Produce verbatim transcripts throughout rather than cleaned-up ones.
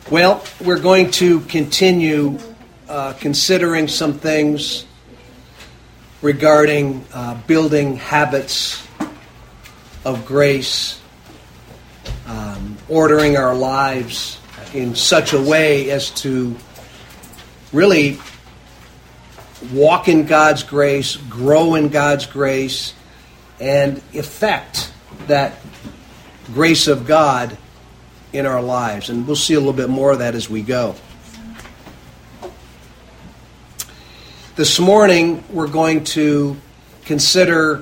Well, we're going to continue uh, considering some things regarding uh, building habits of grace, um, ordering our lives in such a way as to really walk in God's grace, grow in God's grace, and effect that grace of God in our lives. And we'll see a little bit more of that as we go. This morning, we're going to consider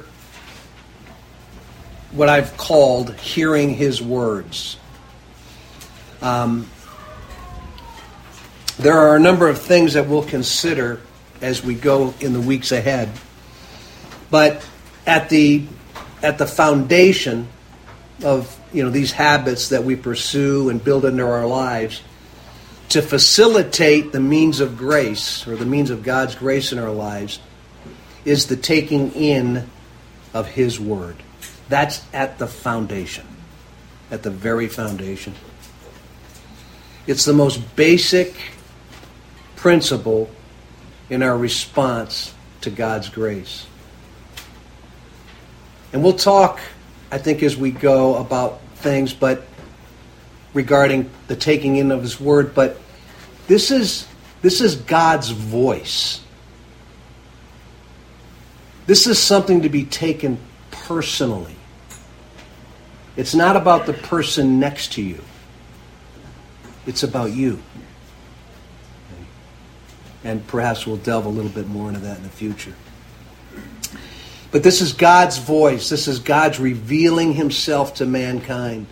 what I've called hearing His words. Um, there are a number of things that we'll consider as we go in the weeks ahead. But at the at the foundation of you know these habits that we pursue and build into our lives, to facilitate the means of grace, or the means of God's grace in our lives, is the taking in of His Word. That's at the foundation, at the very foundation. It's the most basic principle in our response to God's grace. And we'll talk, I think, as we go about things, but regarding the taking in of His Word, but this is this is God's voice. This is something to be taken personally. It's not about the person next to you. It's about you. And perhaps we'll delve a little bit more into that in the future. But this is God's voice. This is God's revealing Himself to mankind.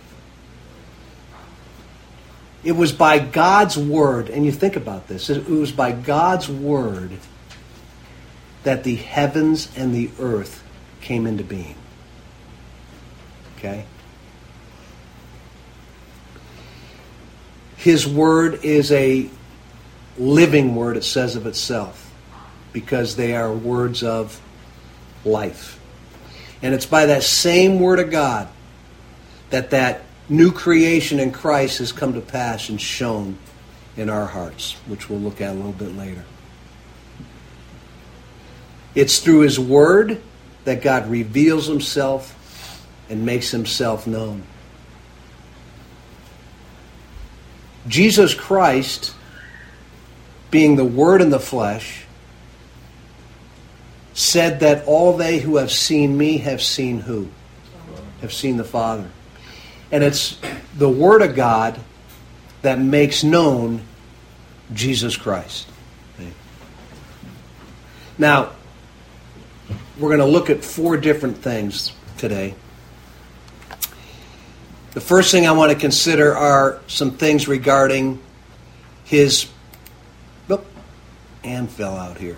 It was by God's Word, and you think about this, it was by God's Word that the heavens and the earth came into being. Okay? His Word is a living Word, it says of itself, because they are words of life. And it's by that same Word of God that that new creation in Christ has come to pass and shown in our hearts, which we'll look at a little bit later. It's through His Word that God reveals Himself and makes Himself known. Jesus Christ, being the Word in the flesh, said that all they who have seen me have seen who? Have seen the Father. And it's the Word of God that makes known Jesus Christ. Now, we're going to look at four different things today. The first thing I want to consider are some things regarding His... Oh, Ann fell out here.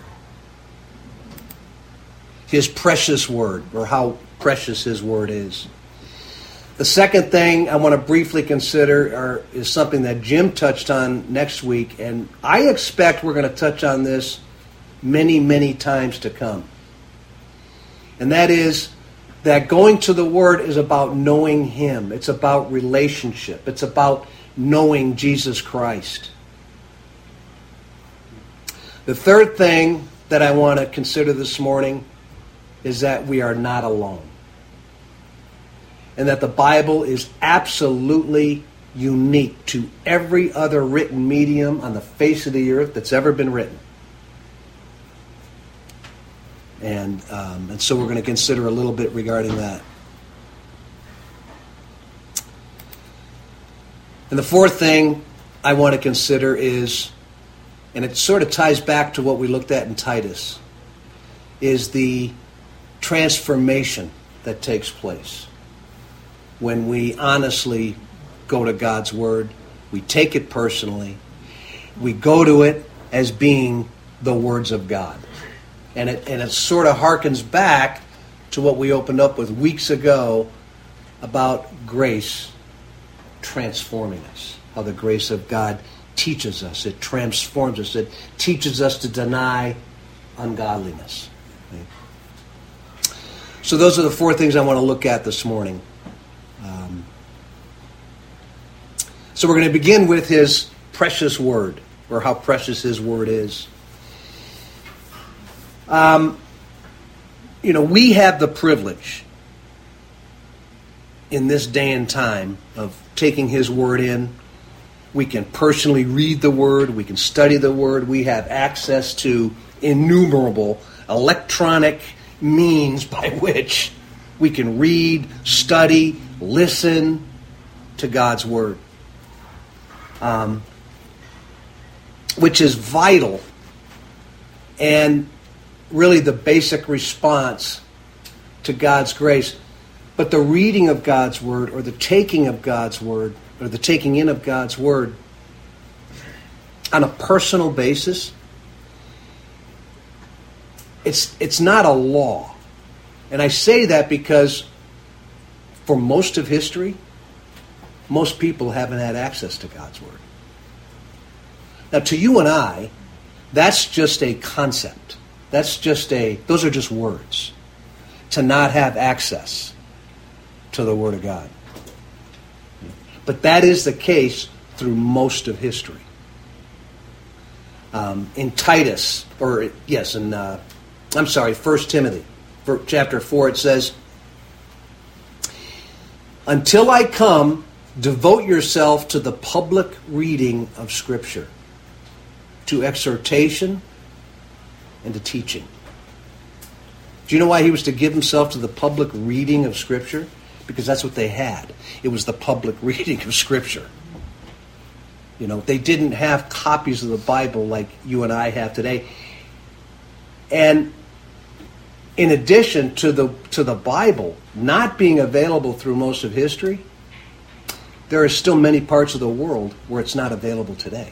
His precious Word, or how precious His Word is. The second thing I want to briefly consider are, is something that Jim touched on next week, and I expect we're going to touch on this many, many times to come. And that is that going to the Word is about knowing Him. It's about relationship. It's about knowing Jesus Christ. The third thing that I want to consider this morning is that we are not alone. And that the Bible is absolutely unique to every other written medium on the face of the earth that's ever been written. And, um, and so we're going to consider a little bit regarding that. And the fourth thing I want to consider is, and it sort of ties back to what we looked at in Titus, is the transformation that takes place when we honestly go to God's Word. We take it personally. We go to it as being the words of God. And it, and it sort of harkens back to what we opened up with weeks ago about grace transforming us. How the grace of God teaches us. It transforms us. It teaches us to deny ungodliness. So those are the four things I want to look at this morning. Um, so we're going to begin with His precious word, or how precious his word is. Um, you know, we have the privilege in this day and time of taking his word in. We can personally read the word. We can study the word. We have access to innumerable electronic means by which we can read, study, listen to God's word, um, which is vital and really the basic response to God's grace. But the reading of God's word, or the taking of God's word, or the taking in of God's word on a personal basis, it's it's not a law. And I say that because for most of history, most people haven't had access to God's word. Now, to you and I, that's just a concept. That's just a, those are just words. To not have access to the Word of God. But that is the case through most of history. Um, in Titus, or yes, in, uh, I'm sorry, First Timothy, chapter four, it says, "Until I come, devote yourself to the public reading of Scripture, to exhortation and to teaching." Do you know why he was to give himself to the public reading of Scripture? Because that's what they had. It was the public reading of Scripture. You know, they didn't have copies of the Bible like you and I have today. And in addition to the to the Bible not being available through most of history, there are still many parts of the world where it's not available today.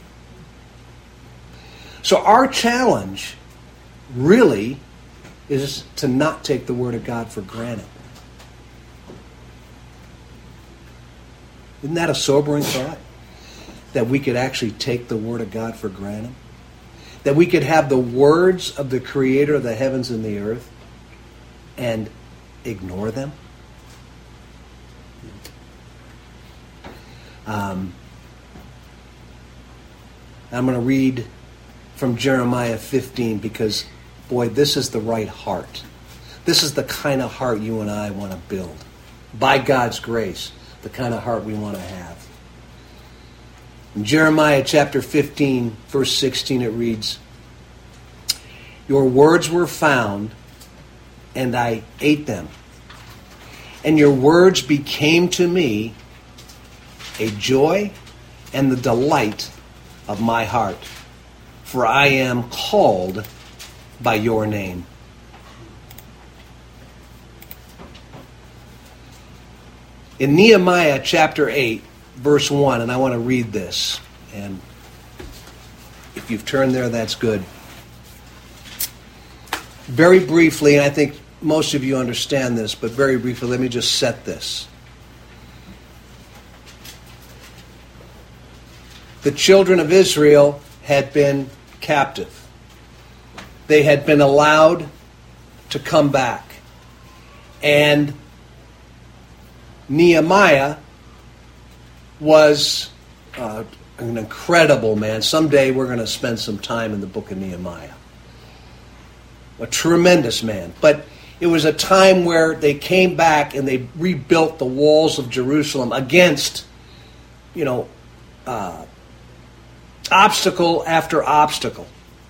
So our challenge really is to not take the Word of God for granted. Isn't that a sobering thought? That we could actually take the Word of God for granted? That we could have the words of the Creator of the heavens and the earth and ignore them? Um, I'm going to read from Jeremiah fifteen because, boy, this is the right heart. This is the kind of heart you and I want to build. By God's grace, the kind of heart we want to have. In Jeremiah chapter fifteen, verse sixteen, it reads, "Your words were found, and I ate them. And your words became to me a joy and the delight of my heart. For I am called by your name." In Nehemiah chapter eight, verse one, and I want to read this. And if you've turned there, that's good. Very briefly, and I think most of you understand this, but very briefly, let me just set this. The children of Israel had been captive. They had been allowed to come back. And Nehemiah was uh, an incredible man. Someday we're going to spend some time in the book of Nehemiah. A tremendous man. But it was a time where they came back and they rebuilt the walls of Jerusalem against, you know, uh, obstacle after obstacle.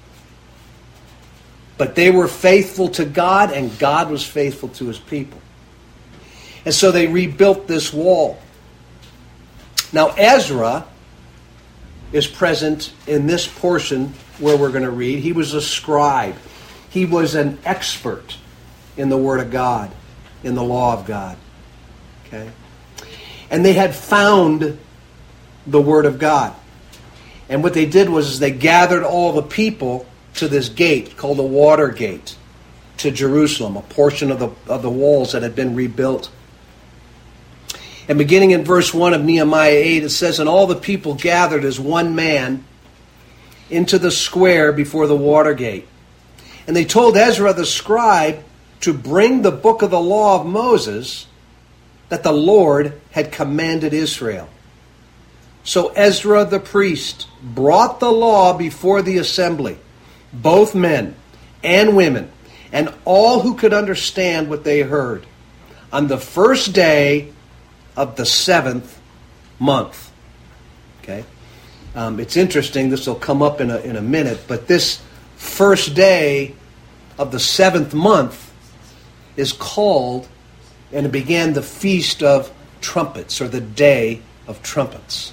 But they were faithful to God, and God was faithful to his people. And so they rebuilt this wall. Now Ezra is present in this portion where we're going to read. He was a scribe. He was an expert in the Word of God, in the law of God. Okay? And they had found the Word of God. And what they did was is they gathered all the people to this gate called the Water Gate to Jerusalem, a portion of the of the walls that had been rebuilt. And beginning in verse one of Nehemiah eight, it says, "And all the people gathered as one man into the square before the Water Gate. And they told Ezra the scribe to bring the book of the law of Moses that the Lord had commanded Israel." So Ezra the priest brought the law before the assembly, both men and women, and all who could understand what they heard, on the first day of the seventh month. Okay? Um, it's interesting, this will come up in a, in a minute, but this first day of the seventh month is called, and it began the Feast of Trumpets, or the Day of Trumpets.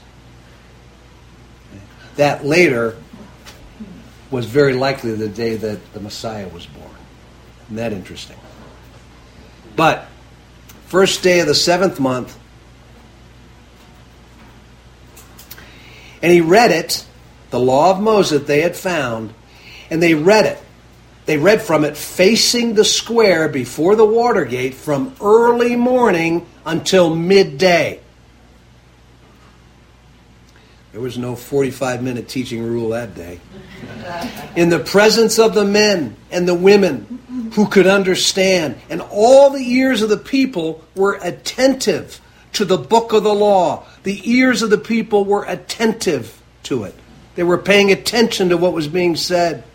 That later was very likely the day that the Messiah was born. Isn't that interesting? But, first day of the seventh month, and he read it, the law of Moses they had found, and they read it. They read from it facing the square before the water gate from early morning until midday. There was no forty-five minute teaching rule that day. In the presence of the men and the women who could understand, and all the ears of the people were attentive to the book of the law. The ears of the people were attentive to it. They were paying attention to what was being said.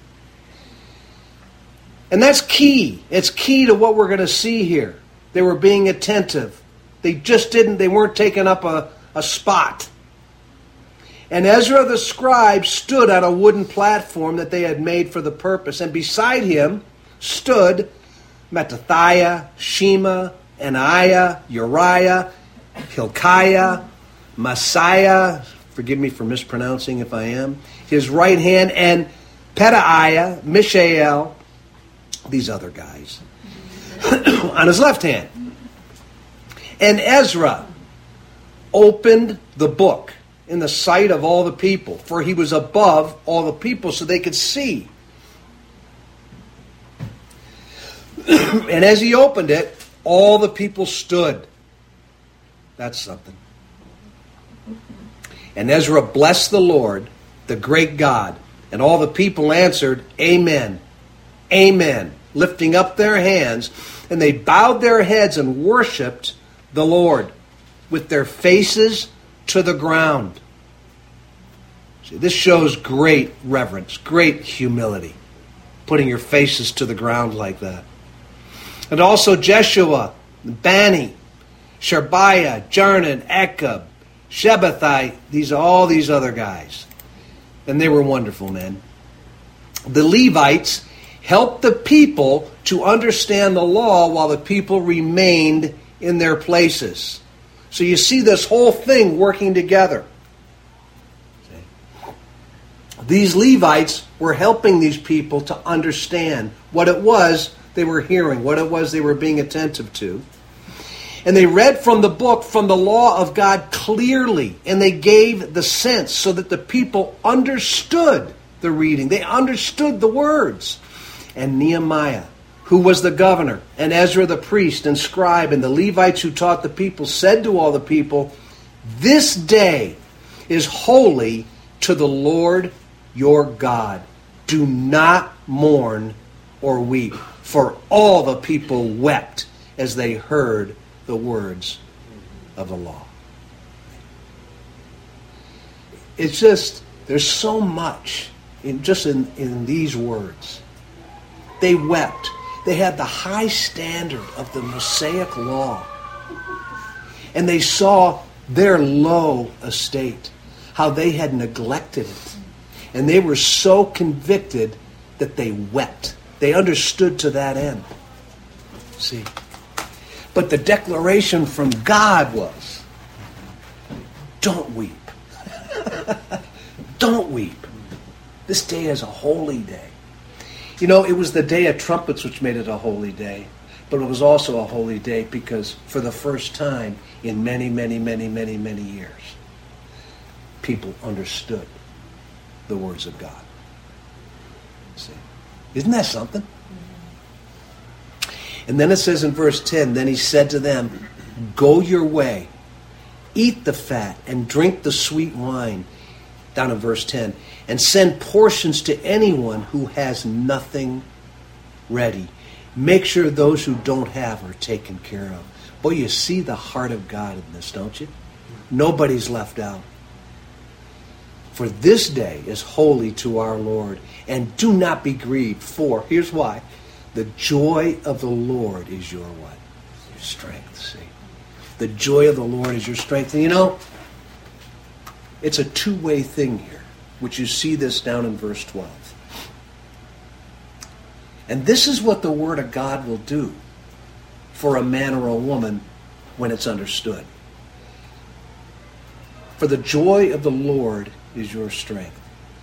And that's key. It's key to what we're going to see here. They were being attentive. They just didn't, they weren't taking up a, a spot. And Ezra the scribe stood on a wooden platform that they had made for the purpose. And beside him stood Mattithiah, Shema, Ananiah, Uriah, Hilkiah, Messiah, forgive me for mispronouncing if I am, his right hand, and Pedaiah, Mishael, these other guys, on his left hand. And Ezra opened the book in the sight of all the people, for he was above all the people so they could see. And as he opened it, all the people stood. That's something. And Ezra blessed the Lord, the great God, and all the people answered, Amen, Amen, lifting up their hands, and they bowed their heads and worshipped the Lord with their faces to the ground. See, this shows great reverence, great humility, putting your faces to the ground like that. And also Jeshua, Bani, Sherebiah, Jarnan, Ekab, Shabbathai, these all these other guys. And they were wonderful men. The Levites helped the people to understand the law while the people remained in their places. So you see this whole thing working together. These Levites were helping these people to understand what it was they were hearing, what it was they were being attentive to. And they read from the book, from the law of God clearly, and they gave the sense so that the people understood the reading. They understood the words. And Nehemiah, who was the governor, and Ezra the priest and scribe, and the Levites who taught the people, said to all the people, This day is holy to the Lord your God. Do not mourn or weep. For all the people wept as they heard the words of the law. It's just, there's so much in just in, in these words. They wept. They had the high standard of the Mosaic law. And they saw their low estate, how they had neglected it. And they were so convicted that they wept. They understood to that end. See? But the declaration from God was, don't weep. Don't weep. This day is a holy day. You know, it was the day of trumpets which made it a holy day. But it was also a holy day because for the first time in many, many, many, many, many years, people understood the words of God. See? Isn't that something? And then it says in verse ten, Then he said to them, Go your way, eat the fat, and drink the sweet wine. Down in verse ten. And send portions to anyone who has nothing ready. Make sure those who don't have are taken care of. Boy, you see the heart of God in this, don't you? Nobody's left out. For this day is holy to our Lord, and do not be grieved, for, here's why, the joy of the Lord is your what? Your strength, see? The joy of the Lord is your strength. And you know, it's a two-way thing here, which you see this down in verse twelve. And this is what the Word of God will do for a man or a woman when it's understood. For the joy of the Lord is your strength.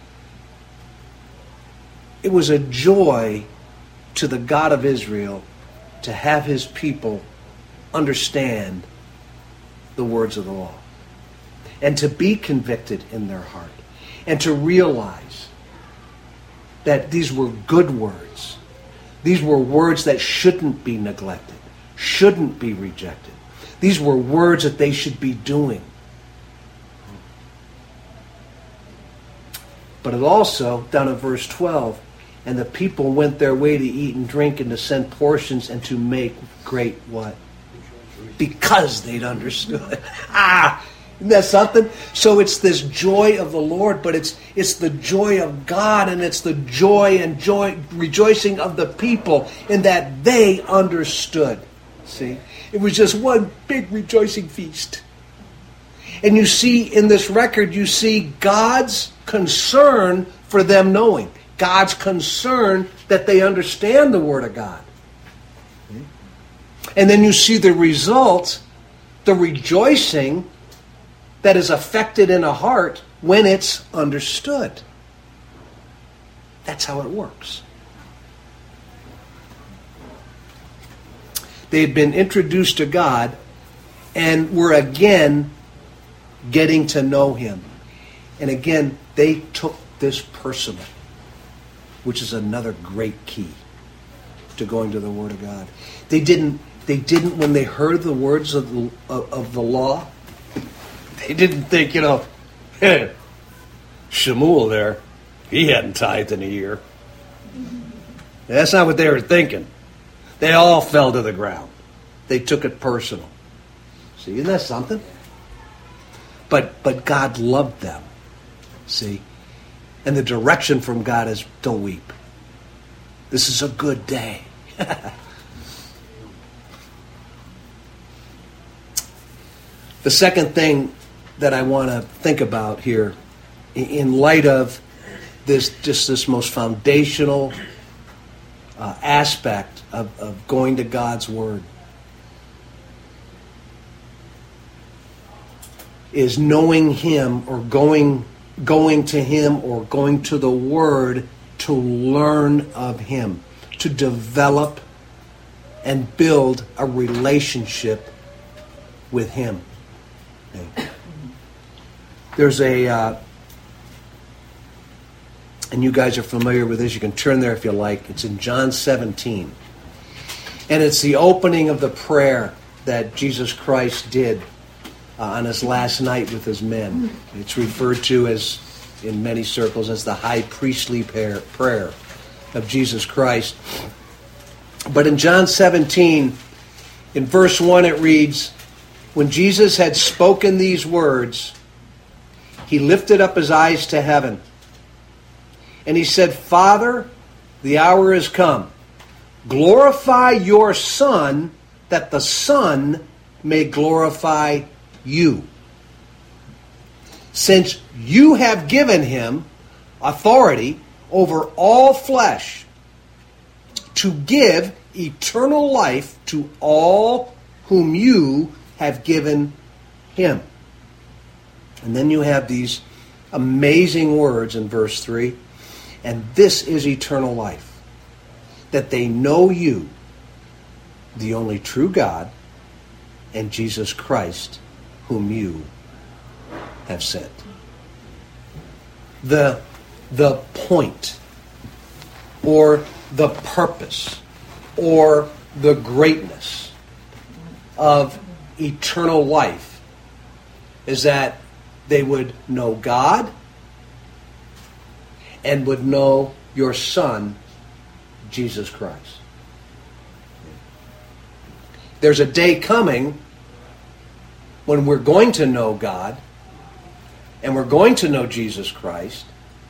It was a joy to the God of Israel to have his people understand the words of the law and to be convicted in their heart and to realize that these were good words. These were words that shouldn't be neglected, shouldn't be rejected. These were words that they should be doing. But it also, down in verse twelve, and the people went their way to eat and drink and to send portions and to make great what? Because they'd understood. Ah! Isn't that something? So it's this joy of the Lord, but it's it's the joy of God, and it's the joy and joy rejoicing of the people in that they understood. See? It was just one big rejoicing feast. And you see in this record, you see God's concern for them knowing. God's concern that they understand the Word of God. And then you see the result, the rejoicing that is affected in a heart when it's understood. That's how it works. They had been introduced to God and were again getting to know Him. And again, they took this personal, which is another great key to going to the Word of God. They didn't, they didn't when they heard the words of the, of, of the law, they didn't think, you know, hey, Shemuel there, he hadn't tithed in a year. That's not what they were thinking. They all fell to the ground. They took it personal. See, isn't that something? But but God loved them. See? And the direction from God is, don't weep. This is a good day. The second thing that I want to think about here, in light of this, just this most foundational uh, aspect of, of going to God's Word, is knowing Him or going going to Him or going to the Word to learn of Him, to develop and build a relationship with Him. Okay. There's a, uh, and you guys are familiar with this, you can turn there if you like. It's in John seventeen. And it's the opening of the prayer that Jesus Christ did uh, on his last night with his men. It's referred to as, in many circles, as the high priestly prayer, prayer of Jesus Christ. But in John seventeen, in verse one it reads, when Jesus had spoken these words, he lifted up his eyes to heaven. And he said, Father, the hour is come. Glorify your Son, that the Son may glorify you. Since you have given him authority over all flesh to give eternal life to all whom you have given him. And then you have these amazing words in verse three. And this is eternal life, that they know you, the only true God, and Jesus Christ, whom you have sent. The, the point, or the purpose, or the greatness of eternal life is that they would know God and would know your Son, Jesus Christ. There's a day coming when we're going to know God And we're going to know Jesus Christ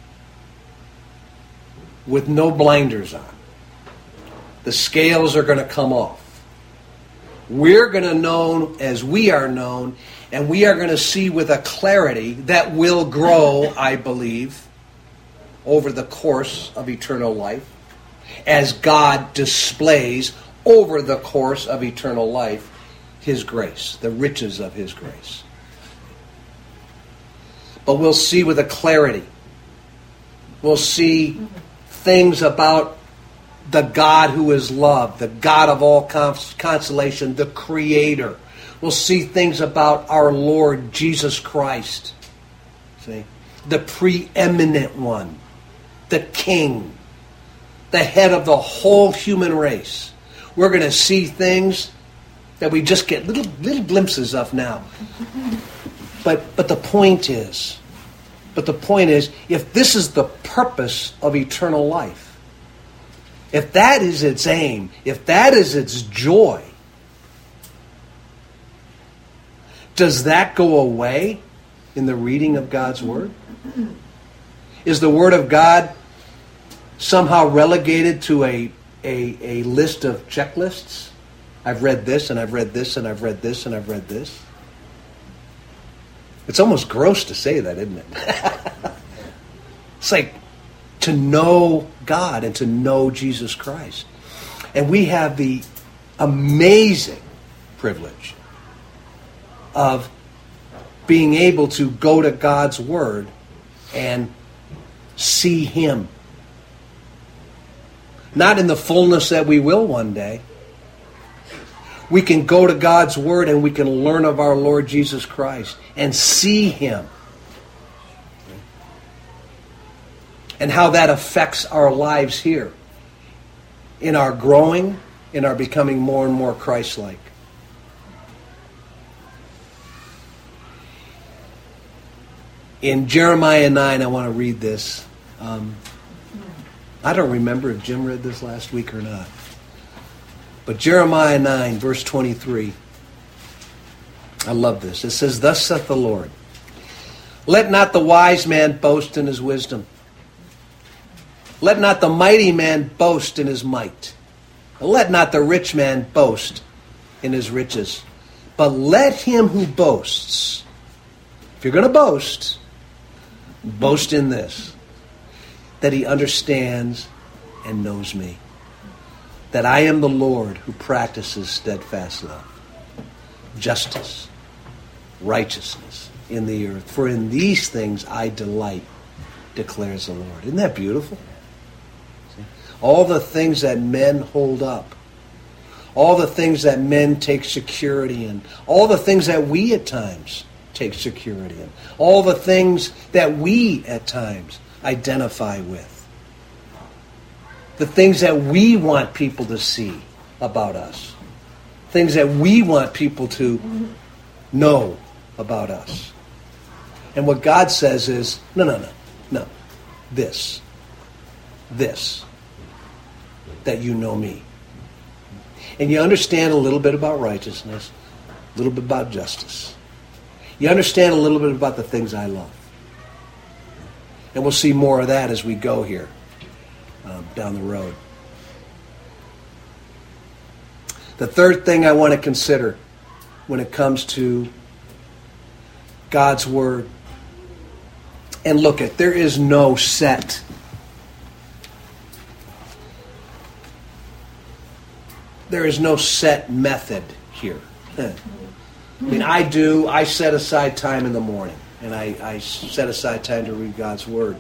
with no blinders on. The scales are going to come off. We're going to know as we are known, and we are going to see with a clarity that will grow, I believe, over the course of eternal life, as God displays over the course of eternal life His grace, the riches of His grace. But we'll see with a clarity. We'll see things about the God who is love, the God of all consolation, the Creator. We'll see things about our Lord Jesus Christ. See? The preeminent one, the King, the head of the whole human race. We're going to see things that we just get little little glimpses of now. But but the point is, but the point is, if this is the purpose of eternal life, if that is its aim, if that is its joy, does that go away in the reading of God's Word? Is the Word of God somehow relegated to a, a, a list of checklists? I've read this, and I've read this, and I've read this, and I've read this. It's almost gross to say that, isn't it? It's like to know God and to know Jesus Christ. And we have the amazing privilege of being able to go to God's Word and see Him. Not in the fullness that we will one day. We can go to God's Word and we can learn of our Lord Jesus Christ and see Him. And how that affects our lives here. In our growing, in our becoming more and more Christ-like. In Jeremiah nine, I want to read this. Um, I don't remember if Jim read this last week or not. But Jeremiah nine, verse twenty-three. I love this. It says, "Thus saith the Lord, let not the wise man boast in his wisdom. Let not the mighty man boast in his might. Let not the rich man boast in his riches. But let him who boasts," if you're going to boast, boast in this, "that he understands and knows me. That I am the Lord who practices steadfast love, justice, righteousness in the earth. For in these things I delight, declares the Lord." Isn't that beautiful? See? All the things that men hold up, all the things that men take security in, all the things that we at times take security in, all the things that we at times identify with, the things that we want people to see about us, things that we want people to know about us. And what God says is, no, no, no, no, this, this, that you know me. And you understand a little bit about righteousness, a little bit about justice. You understand a little bit about the things I love. And we'll see more of that as we go here um, down the road. The third thing I want to consider when it comes to God's Word, and look at, there is no set there is no set method here. I mean, I do, I set aside time in the morning, and I, I set aside time to read God's Word.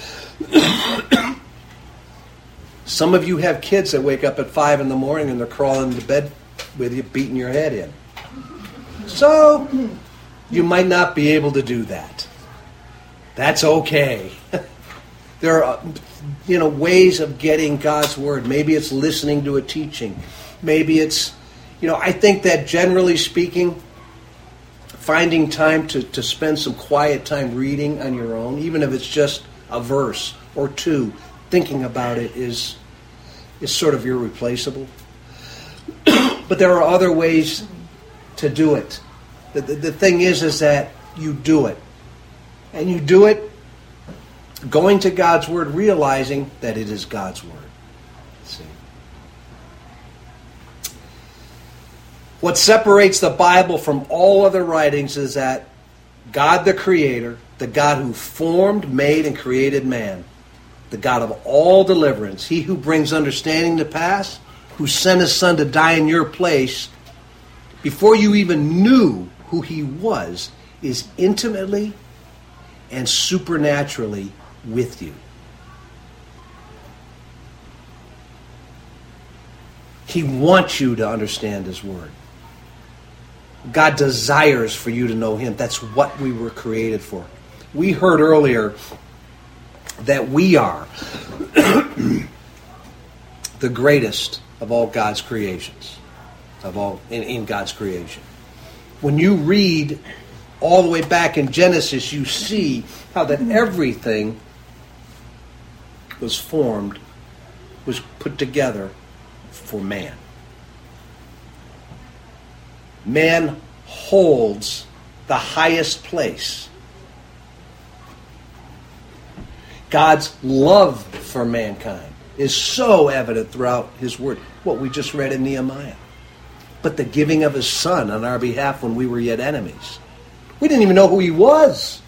Some of you have kids that wake up at five in the morning and they're crawling into bed with you, beating your head in. So, you might not be able to do that. That's okay. There are, you know, ways of getting God's Word. Maybe it's listening to a teaching. Maybe it's, you know, I think that generally speaking, finding time to, to spend some quiet time reading on your own, even if it's just a verse or two, thinking about it is is sort of irreplaceable. But there are other ways to do it. The, the, the thing is, is that you do it. And you do it going to God's Word, realizing that it is God's Word. See? What separates the Bible from all other writings is that God the Creator, the God who formed, made, and created man, the God of all deliverance, He who brings understanding to pass, who sent His Son to die in your place, before you even knew who He was, is intimately and supernaturally with you. He wants you to understand His Word. God desires for you to know Him. That's what we were created for. We heard earlier that we are the greatest of all God's creations, of all in, in God's creation. When you read all the way back in Genesis, you see how that everything was formed, was put together for man. Man holds the highest place. God's love for mankind is so evident throughout His Word. What we just read in Nehemiah. But the giving of His Son on our behalf when we were yet enemies. We didn't even know who He was.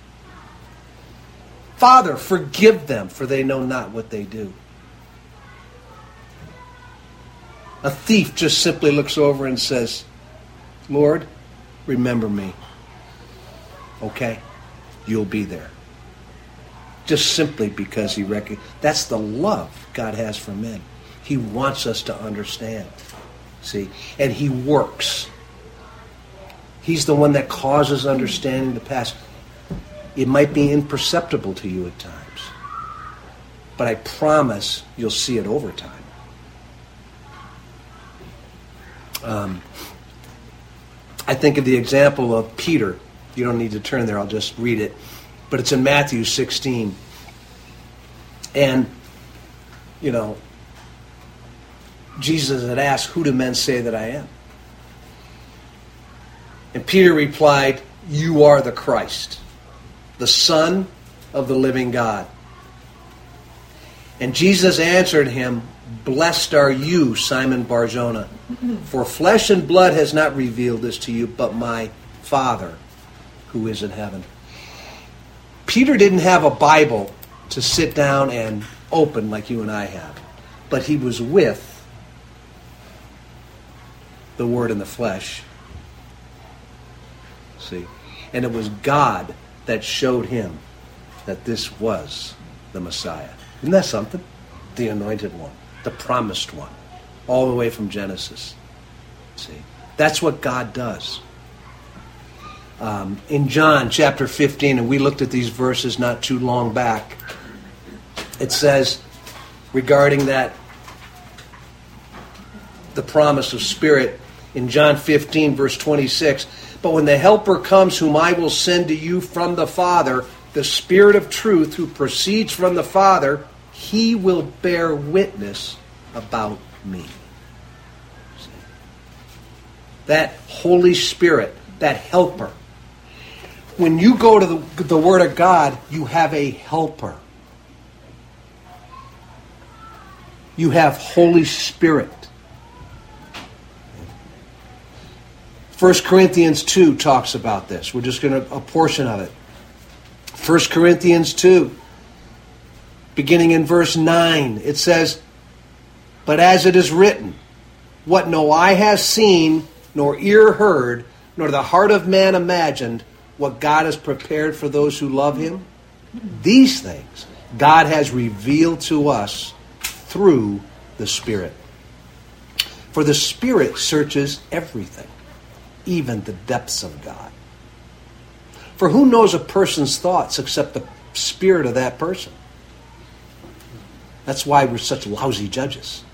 Father, forgive them, for they know not what they do. A thief just simply looks over and says, Lord, remember me. Okay? You'll be there. Just simply because he recognizes. That's the love God has for men. He wants us to understand. See? And He works. He's the one that causes understanding to pass. It might be imperceptible to you at times. But I promise you'll see it over time. Um, I think of the example of Peter. You don't need to turn there. I'll just read it. But it's in Matthew sixteen. And, you know, Jesus had asked, who do men say that I am? And Peter replied, you are the Christ, the Son of the living God. And Jesus answered him, blessed are you, Simon Bar-Jonah, for flesh and blood has not revealed this to you, but my Father who is in heaven. Peter didn't have a Bible to sit down and open like you and I have, but he was with the Word in the flesh. See? And it was God that showed him that this was the Messiah. Isn't that something? The anointed one. The promised one. All the way from Genesis. See? That's what God does. Um, in John chapter fifteen, and we looked at these verses not too long back, it says regarding that, the promise of Spirit, in John fifteen, verse twenty-six, but when the Helper comes, whom I will send to you from the Father, the Spirit of truth, who proceeds from the Father, He will bear witness about me. See? That Holy Spirit, that Helper. When you go to the, the Word of God, you have a helper. You have Holy Spirit. First Corinthians two talks about this. We're just going to, a portion of it. First Corinthians two, beginning in verse nine, it says, but as it is written, what no eye has seen, nor ear heard, nor the heart of man imagined, what God has prepared for those who love Him, these things God has revealed to us through the Spirit. For the Spirit searches everything, even the depths of God. For who knows a person's thoughts except the spirit of that person? That's why we're such lousy judges.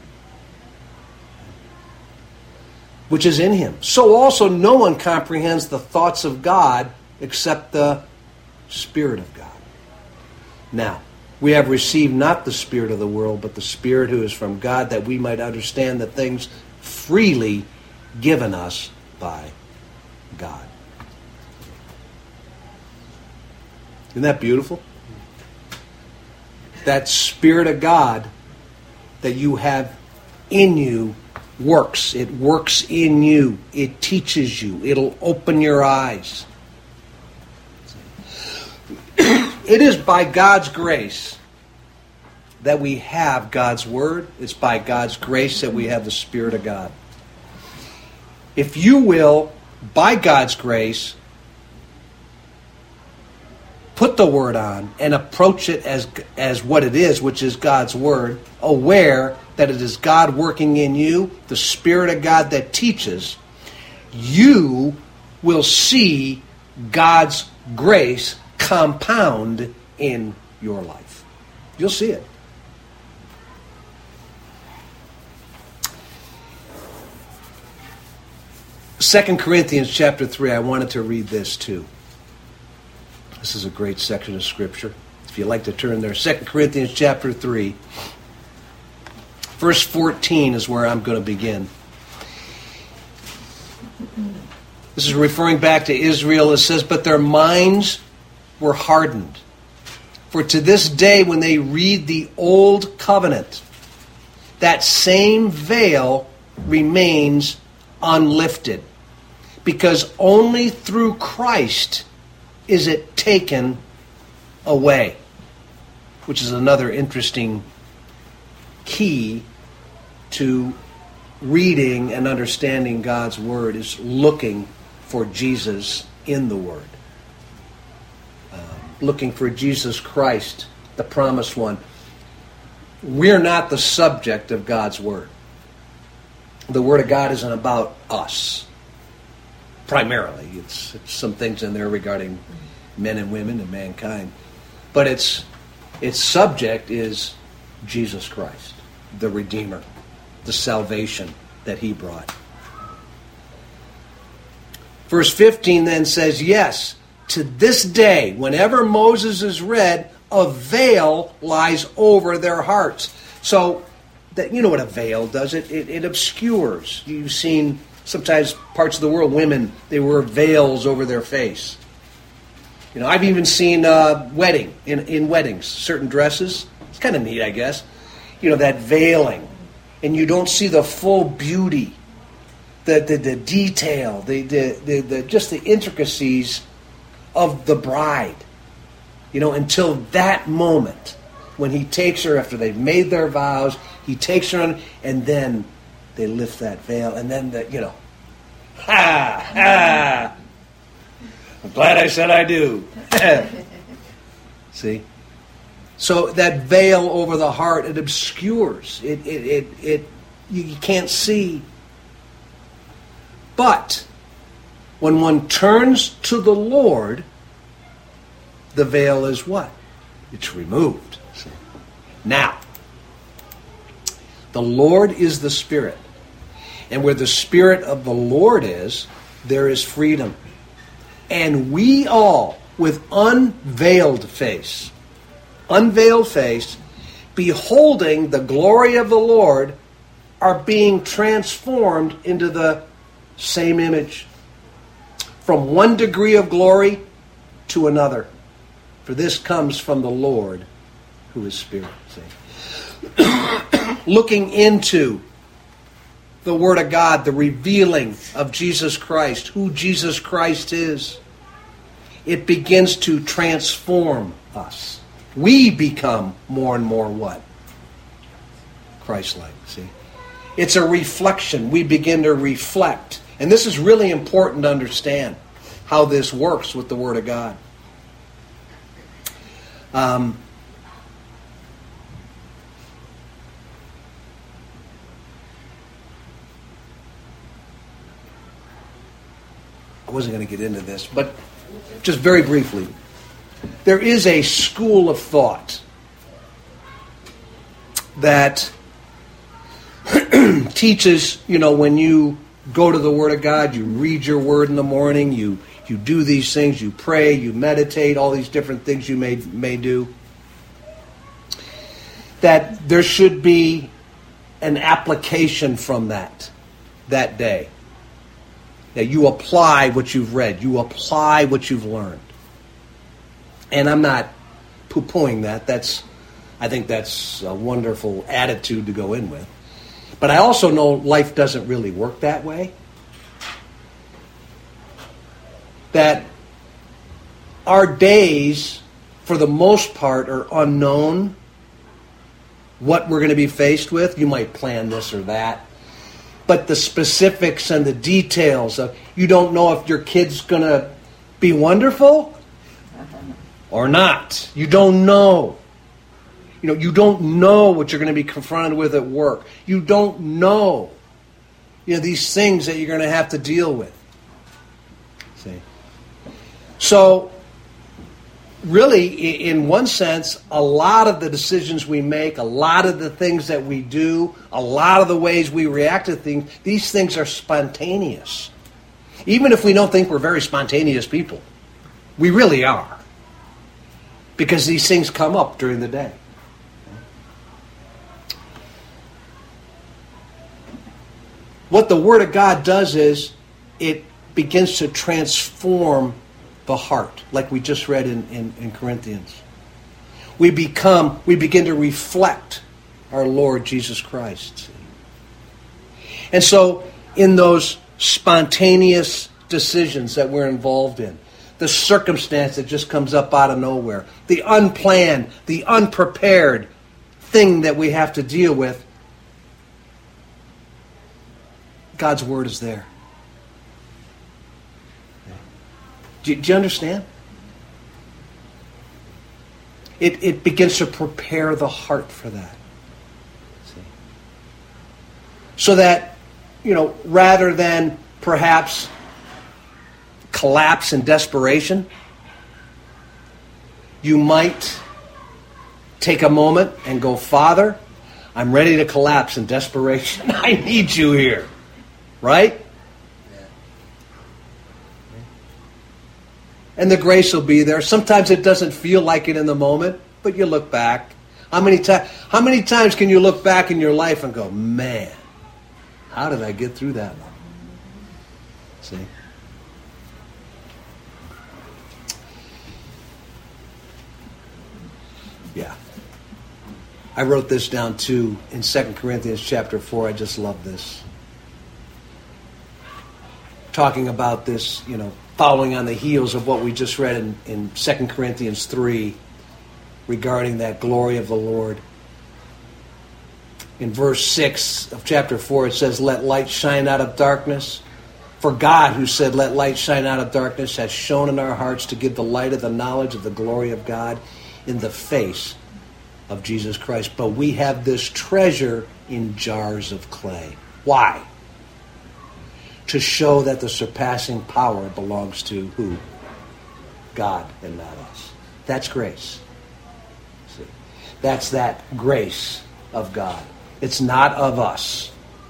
Which is in him. So also no one comprehends the thoughts of God except the Spirit of God. Now, we have received not the spirit of the world, but the Spirit who is from God, that we might understand the things freely given us by God. Isn't that beautiful? That Spirit of God that you have in you works. It works in you. It teaches you. It'll open your eyes. It is by God's grace that we have God's Word. It's by God's grace that we have the Spirit of God. If you will, by God's grace, put the Word on and approach it as, as what it is, which is God's Word, aware that it is God working in you, the Spirit of God that teaches, you will see God's grace compound in your life. You'll see it. Second Corinthians chapter three, I wanted to read this too. This is a great section of Scripture. If you'd like to turn there, Second Corinthians chapter three, verse fourteen is where I'm going to begin. This is referring back to Israel. It says, "But their minds were hardened. For to this day when they read the old covenant, that same veil remains unlifted, because only through Christ is it taken away." Which is another interesting key to reading and understanding God's Word, is looking for Jesus in the Word. Um, looking for Jesus Christ, the promised one. We're not the subject of God's Word. The Word of God isn't about us. Primarily. It's, it's some things in there regarding men and women and mankind. But its its subject is Jesus Christ, the Redeemer, the salvation that He brought. Verse fifteen then says, "Yes, to this day, whenever Moses is read, a veil lies over their hearts." So, that, you know what a veil does? It, it, it obscures. You've seen sometimes parts of the world, women, they wear veils over their face. You know, I've even seen uh, wedding, in, in weddings, certain dresses. It's kind of neat, I guess. You know, that veiling. And you don't see the full beauty, the the, the detail, the, the, the, the just the intricacies of the bride. You know, until that moment when he takes her after they've made their vows, he takes her on, and then they lift that veil, and then, the, you know, ha, ha. I'm glad I said I do. See? So that veil over the heart, it obscures. It, it, it, it you, you can't see. But when one turns to the Lord, the veil is what? It's removed. See? Now, the Lord is the Spirit. And where the Spirit of the Lord is, there is freedom. And we all, with unveiled face, unveiled face, beholding the glory of the Lord, are being transformed into the same image, from one degree of glory to another. For this comes from the Lord, who is Spirit. See? Looking into the Word of God, the revealing of Jesus Christ, who Jesus Christ is, it begins to transform us. We become more and more what? Christ-like, see? It's a reflection. We begin to reflect. And this is really important to understand how this works with the Word of God. Um, I wasn't going to get into this, but just very briefly, there is a school of thought that teaches, you know, when you go to the Word of God, you read your Word in the morning, you you do these things, you pray, you meditate, all these different things you may may do, that there should be an application from that, that day. That you apply what you've read. You apply what you've learned. And I'm not poo-pooing that. That's, I think that's a wonderful attitude to go in with. But I also know life doesn't really work that way. That our days, for the most part, are unknown. What we're going to be faced with. You might plan this or that. But the specifics and the details of, you don't know if your kid's going to be wonderful or not. You don't know. You know, you don't know what you're going to be confronted with at work. You don't know, you know, these things that you're going to have to deal with. See? So, really, in one sense, a lot of the decisions we make, a lot of the things that we do, a lot of the ways we react to things, these things are spontaneous. Even if we don't think we're very spontaneous people, we really are. Because these things come up during the day. What the Word of God does is it begins to transform the heart, like we just read in, in, in Corinthians. We become, we begin to reflect our Lord Jesus Christ. And so, in those spontaneous decisions that we're involved in, the circumstance that just comes up out of nowhere, the unplanned, the unprepared thing that we have to deal with, God's Word is there. Do, do you understand? It, it begins to prepare the heart for that. See? So that, you know, rather than perhaps collapse in desperation, you might take a moment and go, Father, I'm ready to collapse in desperation. I need you here. Right? And the grace will be there. Sometimes it doesn't feel like it in the moment, but you look back. How many times? How many times can you look back in your life and go, "Man, how did I get through that one?" See? Yeah. I wrote this down too in Second Corinthians chapter four. I just love this. Talking about this, you know, following on the heels of what we just read in, in Second Corinthians three regarding that glory of the Lord. In verse six of chapter four, it says, "Let light shine out of darkness. For God, who said, 'Let light shine out of darkness,' has shone in our hearts to give the light of the knowledge of the glory of God in the face of Jesus Christ. But we have this treasure in jars of clay." Why? To show that the surpassing power belongs to who? God and not us. That's grace. See? That's that grace of God. It's not of us.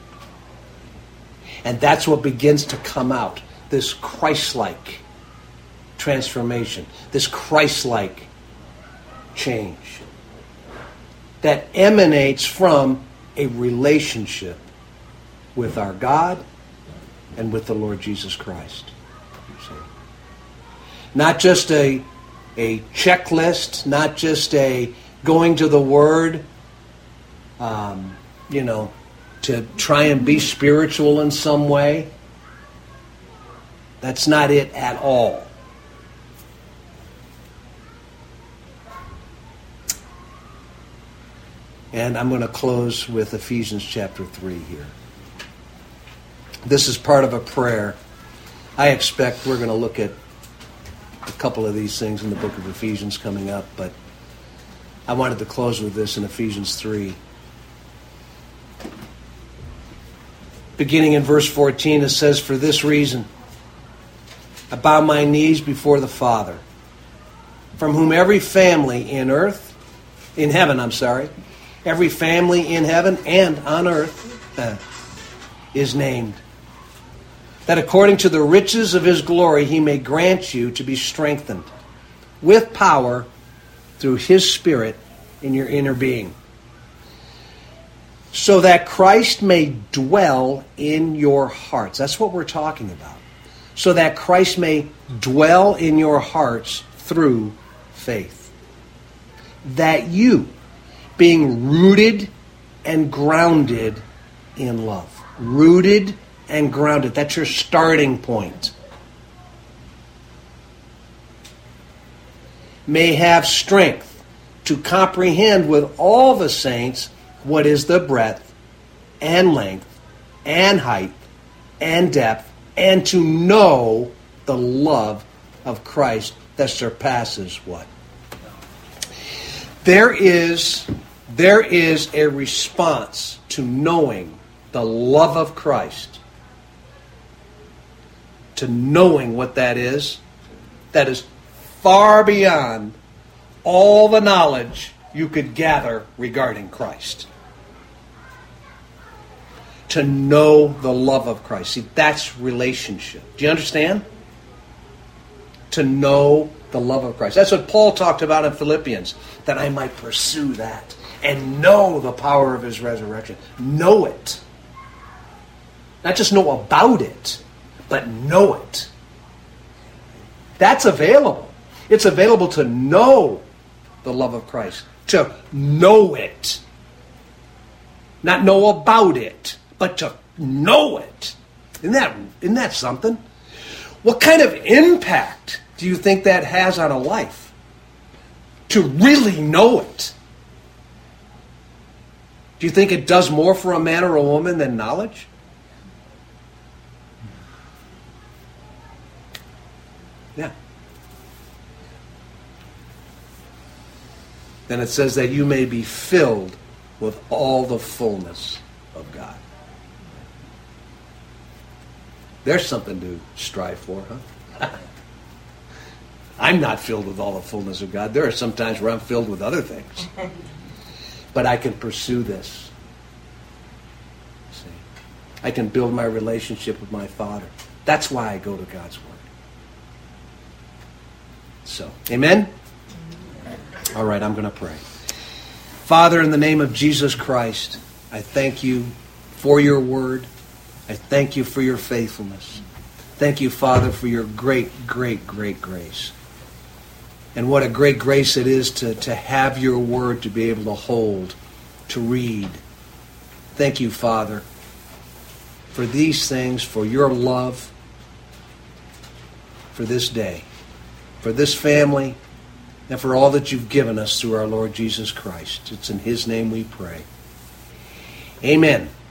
And that's what begins to come out. This Christ-like transformation. This Christ-like change. That emanates from a relationship with our God and with the Lord Jesus Christ. See? Not just a, a checklist, not just a going to the Word, um, you know, to try and be spiritual in some way. That's not it at all. And I'm going to close with Ephesians chapter three here. This is part of a prayer. I expect we're going to look at a couple of these things in the book of Ephesians coming up, but I wanted to close with this in Ephesians three. Beginning in verse fourteen, it says, "For this reason, I bow my knees before the Father, from whom every family in earth, in heaven, I'm sorry, every family in heaven and on earth uh, is named, that according to the riches of his glory he may grant you to be strengthened with power through his Spirit in your inner being, so that Christ may dwell in your hearts." That's what we're talking about. So that Christ may dwell in your hearts through faith, that you, being rooted and grounded in love. Rooted and grounded. That's your starting point. May have strength to comprehend with all the saints what is the breadth and length and height and depth, and to know the love of Christ that surpasses what? There is, there is a response to knowing the love of Christ. To knowing what that is, that is far beyond all the knowledge you could gather regarding Christ. To know the love of Christ. See, that's relationship. Do you understand? To know the love of Christ. That's what Paul talked about in Philippians. That I might pursue that and know the power of his resurrection. Know it. Not just know about it, but know it. That's available. It's available to know the love of Christ. To know it. Not know about it, but to know it. Isn't that, isn't that something? What kind of impact do you think that has on a life? To really know it. Do you think it does more for a man or a woman than knowledge? Yeah. Then it says that you may be filled with all the fullness of God. There's something to strive for, huh? I'm not filled with all the fullness of God. There are some times where I'm filled with other things. But I can pursue this. See? I can build my relationship with my Father. That's why I go to God's Word. So, amen? All right, I'm going to pray. Father, in the name of Jesus Christ, I thank you for your word. I thank you for your faithfulness. Thank you, Father, for your great, great, great grace. And what a great grace it is to, to have your word to be able to hold, to read. Thank you, Father, for these things, for your love, for this day, for this family, and for all that you've given us through our Lord Jesus Christ. It's in his name we pray. Amen.